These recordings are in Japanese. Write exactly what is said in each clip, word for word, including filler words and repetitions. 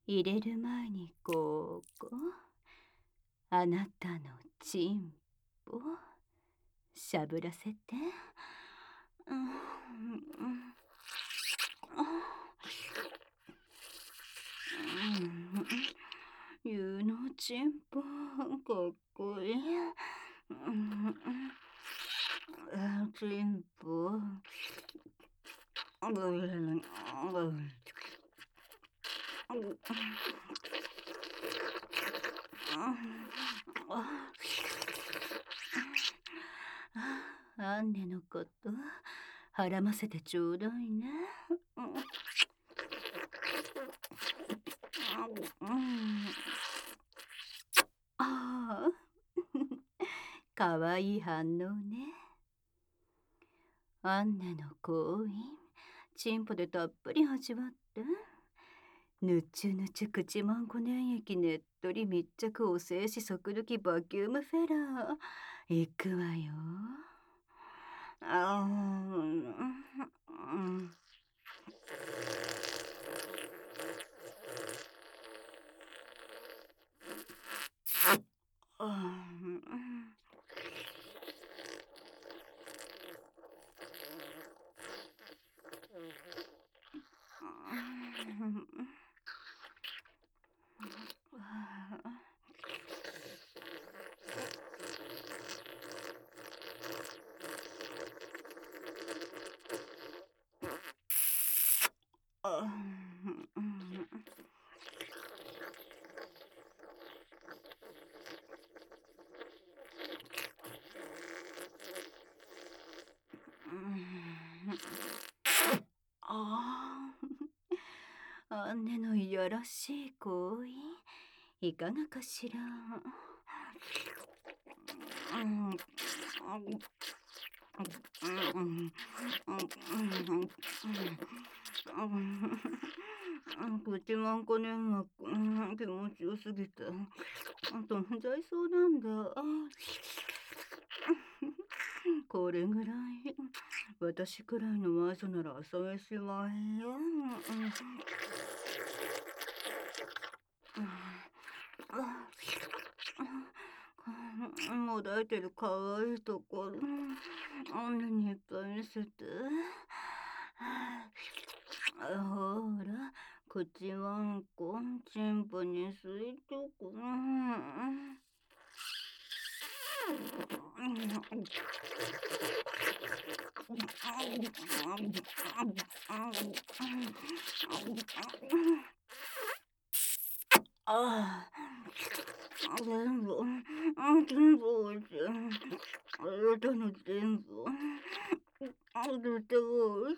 入れる前にここ、あなたのチンポしゃぶらせて。うんうんうんゆうのチンポかっこいい。うんあチンポ。アンネのことはらませてちょうだいね。ああ、かわいい反応ね。アンネの行為、チンポでたっぷり味わって。ぬちゅぬちゅ口まんこ粘液ねっとり密着お静止速抜きバキュームフェラー。いくわよ。あーああああんねのいやらしい行為いかがかしら。口まんこねんが気持ちよすぎて飛んじゃいそうなんだ。これぐらい私くらいの魔女なら朝飯はえよ。もだえてるかわいいところあんなにいっぱい見せて。ほら口わんこチンポに吸いとく。ああ、全部、全部おいしい。あなたの全部、あとてもおいし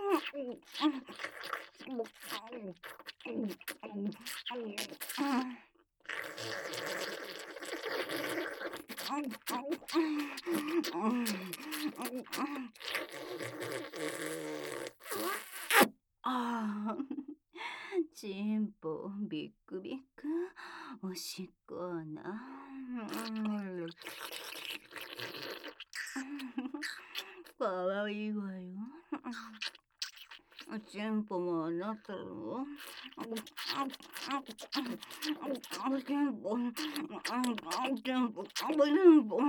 い。ああ、チンポビックビックおしっこな。かわいいわよ。チンポもあなたの。チンポ、チンポ、チンポ。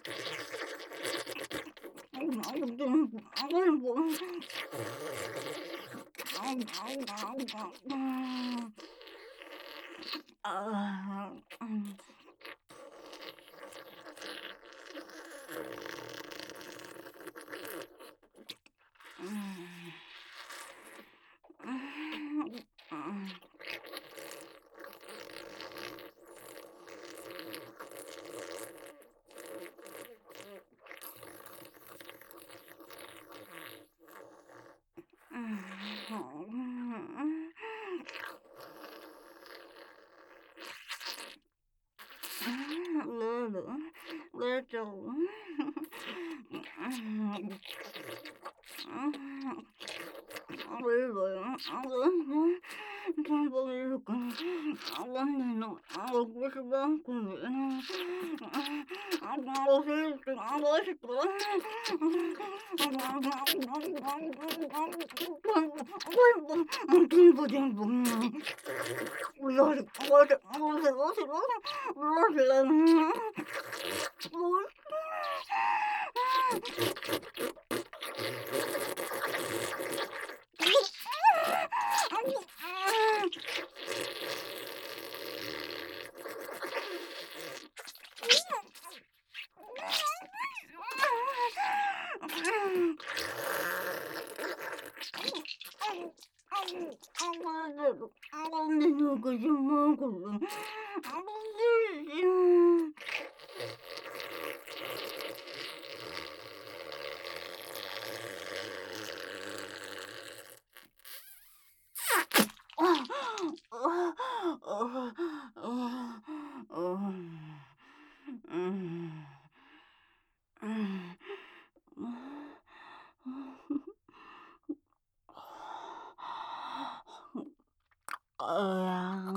ああ。レちゃん。 全部いるかあわんねの、あおこしばんくに、あおせいくあわしく、全部全部、うよし、おし、おし、おし、おし、おし、なんでなんかじまんころ、ああ、ああ、あうん、うん、あ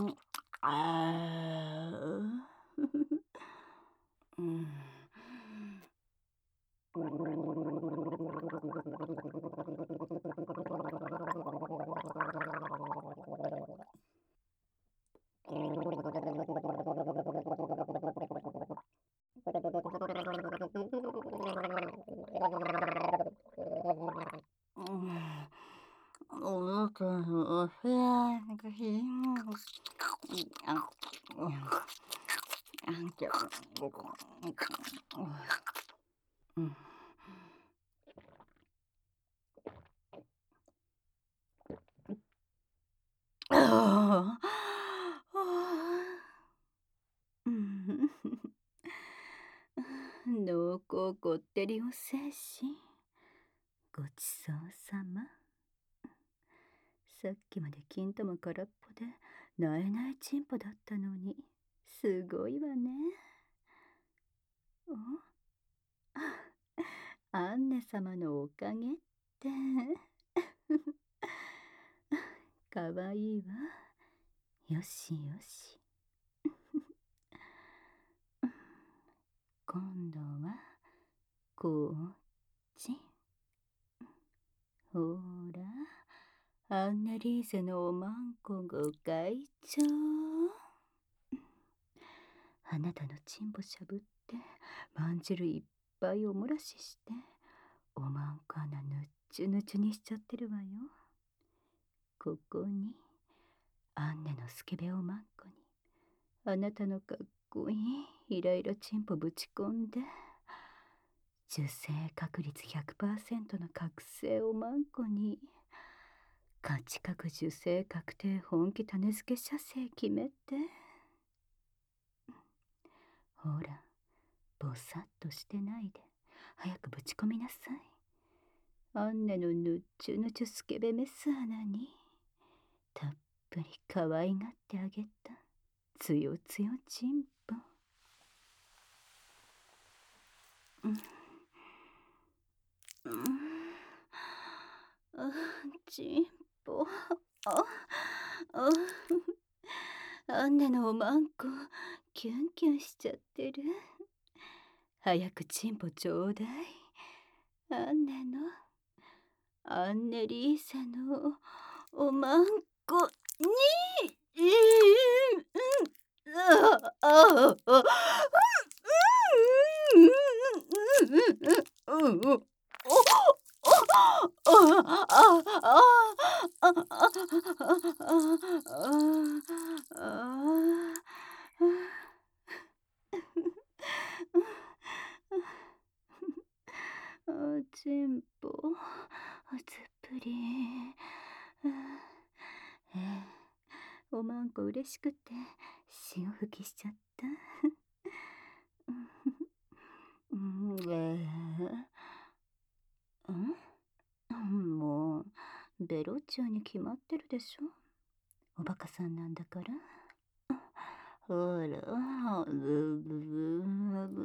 あ、うん。おなかのお部屋がひんあ、あんきゃ、うん。ああ。うん。濃厚こってりお精神。ごちそうさま。さっきまで金玉空っぽで、なえないチンポだったのに、すごいわね。おアンネ様のおかげって。かわいいわ。よしよし。今度は、こっち。ほら、アンネリーゼのおまんこご会長。あなたのチンポしゃぶって、まんじるいっぱいおもらしして、おまんこ穴ぬっちゅぬちゅにしちゃってるわよ。ここに、アンネのスケベおまんこに、あなたのかっこいいイライラチンポぶち込んで、受精確率ひゃくパーセントの覚醒おまんこに、価値格受精確定本気種付け射精決めて。ほら、ぼさっとしてないで、早くぶち込みなさい。アンネのぬっちゅぬちゅスケベメス穴に、たっぷり可愛がってあげた、つよつよチンポ。うん。うん。あ、チンポ。あ、あ、アンネのおまんこ、キュンキュンしちゃってる。早くチンポちょうだい。アンネの、アンネリーセのおまんこに、うん、ああ、ああ、うん、うん、うん、うん、うん、うん、うん、うん、お、あ、あ、あ、あ、あ、あ、あ、あ、チンポ、つっぷり。えー、おまんこ嬉しくて潮吹きしちゃった。うん、えー、んもうベロッチョに決まってるでしょ。おバカさんなんだから。ほら、ブブブブ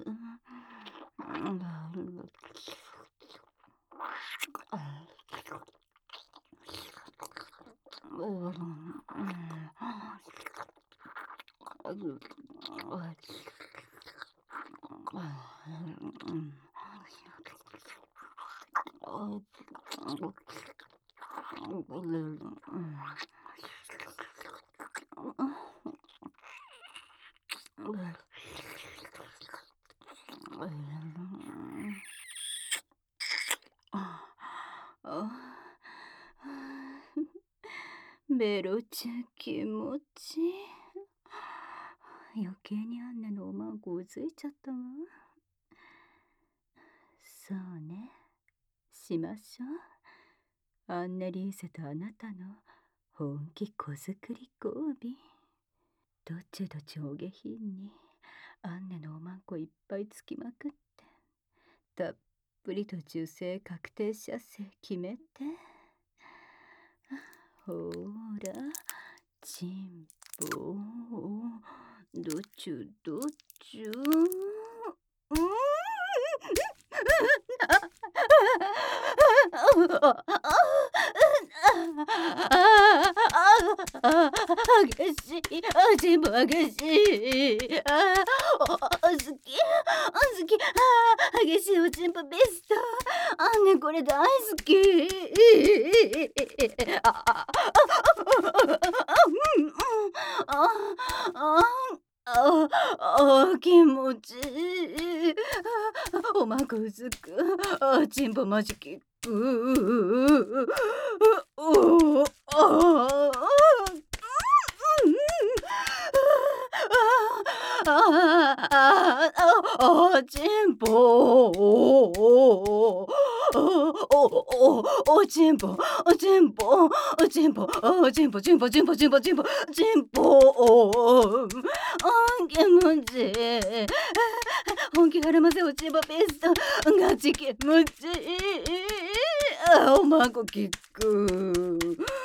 ベロちゃん気持ちいい。余計にあんなのおまんこうずいちゃったわ。そうね、しましょう。アンネリーゼとあなたの本気子作り交尾。どっちどっちお下品にアンネのおまんこいっぱいつきまくって、たっぷりと受精確定射精決めて。ほら、チンポどっちゅどっちゅうん激しい、あ、全部激しい。あ、好き、好き、あ、激しいおちんぽベスト。あんね、これ大好き。あ、あ、あ、あ、あ、気持ちいい。おまんこうずく、あ、ちんぽマジキック。おああああああちんぽおおおおちんぽおちんぽおちんぽおちんぽちんぽちんぽちんぽちんぽちんぽおあ気持ちいい。本気絡ませおちんぽペーストガチ気持ちいい。あおまんこキック。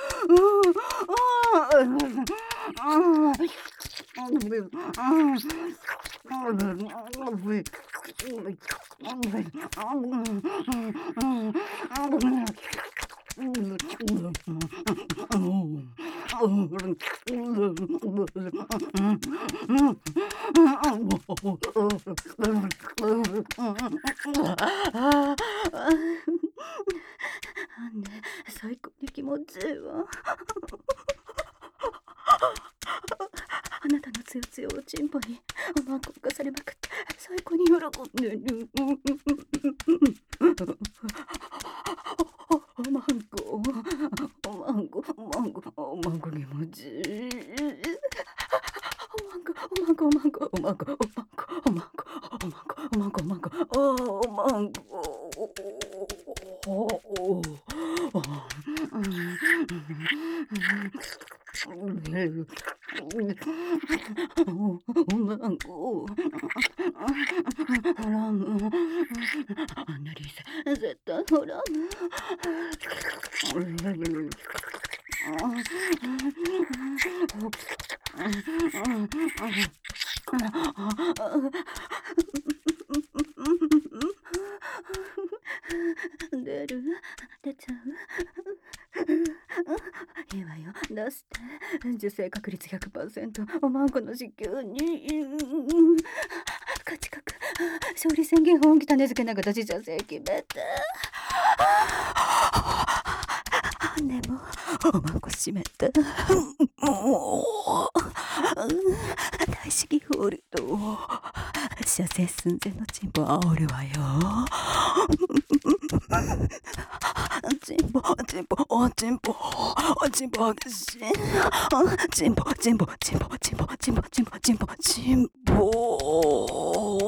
最高に気持ちいいわ。あなたのつよつよおちんぽにおまんこ浮かされまくって最高に喜んでる。おまんこおまんこおまんこおまんこ気持ちいい。おまんこおまんこおまんこおまんこおまんこおまんこおまんこおまんこおまんこハラムアンナリーゼ絶対ハラム出る出ちゃう。いいわよ出して受精確率 ひゃくパーセント おまんこの子宮に価値格勝利宣言本気種付けながら自社制決めて。でもおまんこ閉めて大式ホールド射精寸前のチンポ煽るわよ。チンポチンポおチンポおチンポ激しい。チンポチンポチンポチンポチンポチンポチンポチンポ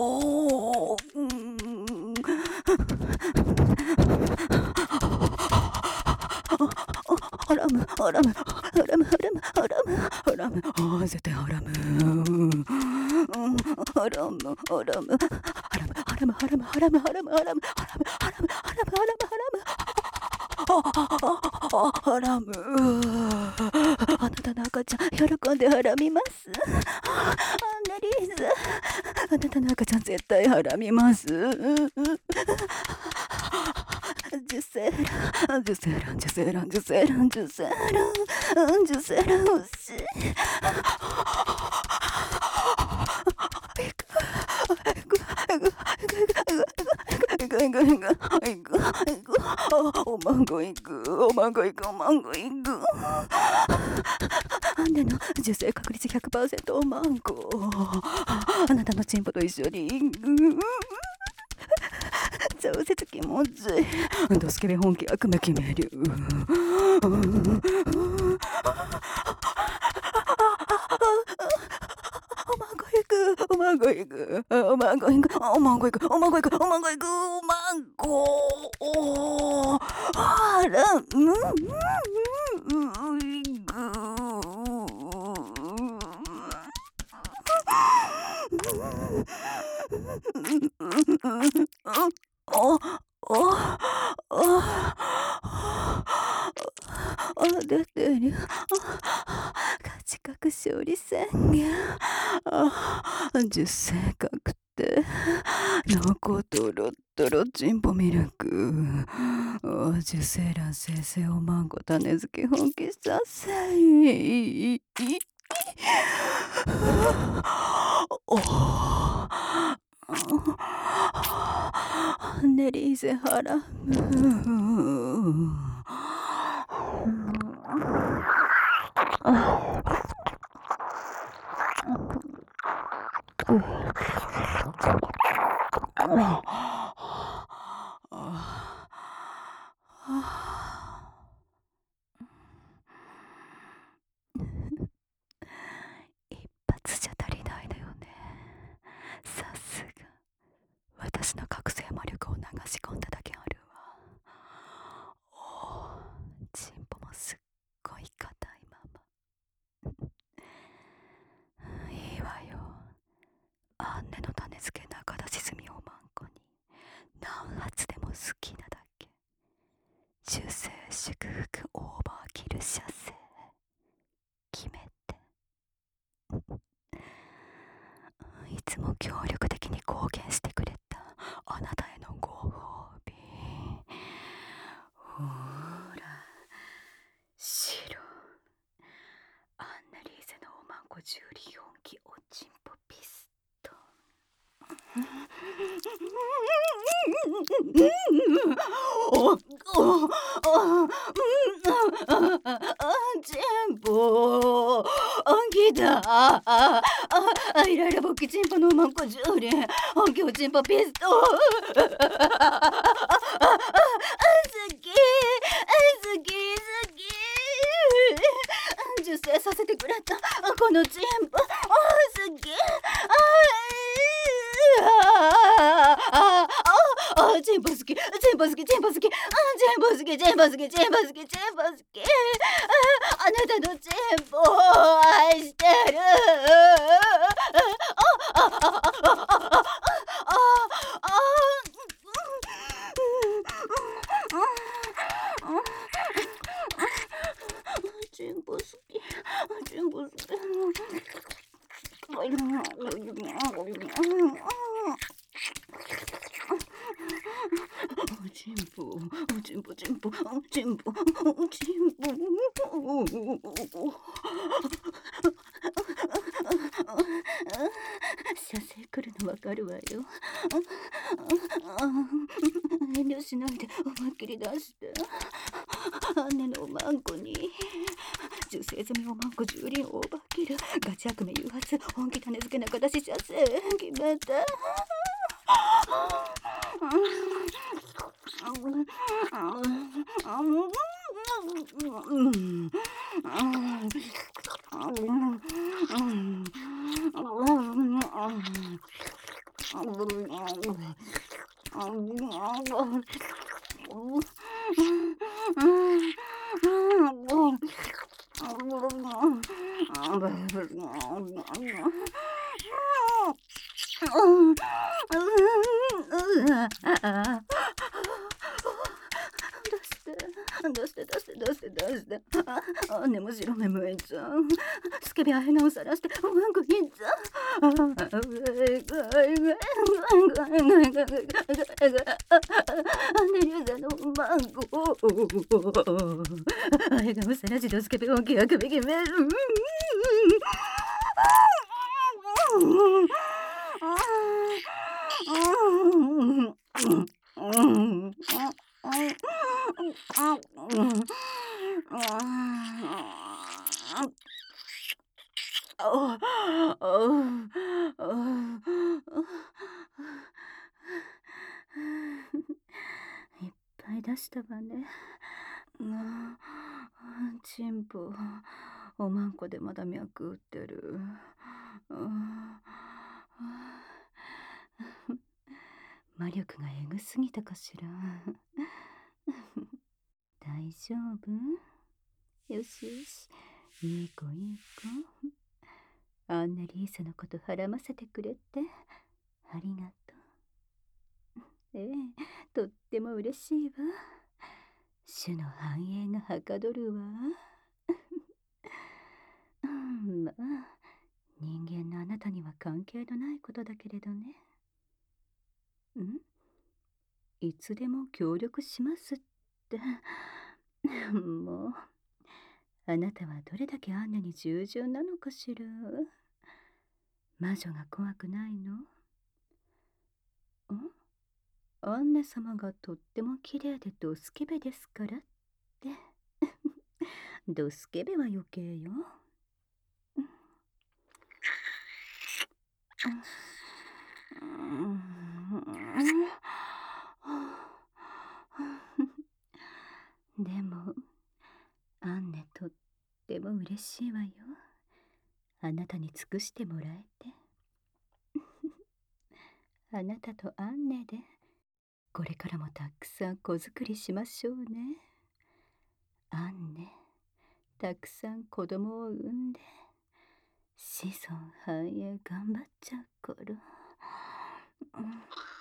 ハラムハラムハラムハラムハラムハラムあ絶対ハラムハラムハラムハラムハラムハラムハラムハラムハラムハラムハラムハラムハラムハラムあなたの赤ちゃん喜んでハラみます。アンナリーズあなたの赤ちゃん絶対ハラみます。ジュセランジュセランジュセランジュセランジュセランジュセラン欲しい。 おまんこ行く、おまんこ行く、おまんこ行く。アンネの受精確率 ひゃくパーセント おまんこ。あなたのチンポと一緒に行く。超絶気持ちいい。ドスケベ本気悪夢決める。おまんこ行く、おまんこ行く、おまんこ行く、おまんこ行く、おまんこ行く、おまんこ行く、おまんこ。おあら、うん、うん、うん、行く。お、お、お、あ、出てる。勝ち確勝利宣言。あ、受精確定。濃厚とろっとろチンポミルク。受精卵生成おまんこ種付け本気させ。おネリーゼハラム。一発じゃ足りないのよね。さすが私の覚醒魔力を流し込んだだけあるわ。おー、チンポもすっごい硬いまま。いいわよ。アンネの種付け中出し済みおまんこに何発でも好きなだけ。受精祝福オーバーキル射精決めて。いつも協力的に貢献してくれたあなたへのご褒美。ほーら白アンナリーゼのおまんこ重力音機おちんぽピストン。おおおチンポ来た。ああイライラボッキチンポのおまんこ重力音機おちんぽピストン。好き好き好き。受精させてくれたこのチンポ好き。あああチンポ好きチンポ好きチンポ好きチンポ好きチンポ好きチンポ好きチンポ好きチンポ好き。あなたのチンポを愛してる。チンポ好きチンポ好き。チンポチンポチンポチンポチンポ。射精来るのわかるわよ。遠慮しないで思いっきり出して。アンネのおまんこに受精済みおまんこじゅう輪オーバーキルガチ悪夢誘発本気種付け中出し射精決めた。出して出して出して出して。あ、ねも白目むいちゃう。スケベあへなをさらしておまんこいっちゃう。アンネリューザのおまんこ。あへがむさらしどスケベ本気が首決める。 ああ、ああ、いっぱい出したわね。ああ、チンポ、おまんこでまだ脈打ってる。ああ、魔力がエグすぎたかしら。大丈夫？よしよし、いい子いい子。あんなリーサのことはらませてくれてありがとう。ええ、とっても嬉しいわ。種の繁栄がはかどるわ。うん、まあ人間のあなたには関係のないことだけれどね。ん、いつでも協力しますって。もう、あなたはどれだけアンナに従順なのかしら。魔女が怖くないの？ん、アンナ様がとっても綺麗でドスケベですからって。ドスケベは余計よ。でも、アンネとっても嬉しいわよ。あなたに尽くしてもらえて。あなたとアンネで、これからもたくさん子作りしましょうね。アンネ、たくさん子供を産んで、子孫繁栄頑張っちゃうから。